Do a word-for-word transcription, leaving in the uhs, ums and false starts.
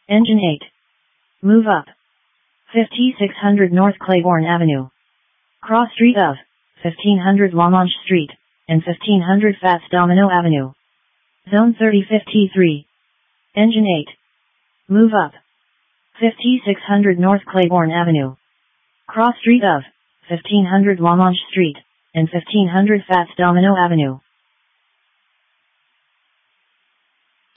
Engine eight. Move up. fifty-six hundred North Claiborne Avenue. Cross street of fifteen hundred Lamanche Street and fifteen hundred Fats Domino Avenue. Zone thirty fifty-three. Engine eight. Move up. fifty-six hundred North Claiborne Avenue. Cross street of fifteen hundred Lamanche Street and fifteen hundred Fats Domino Avenue.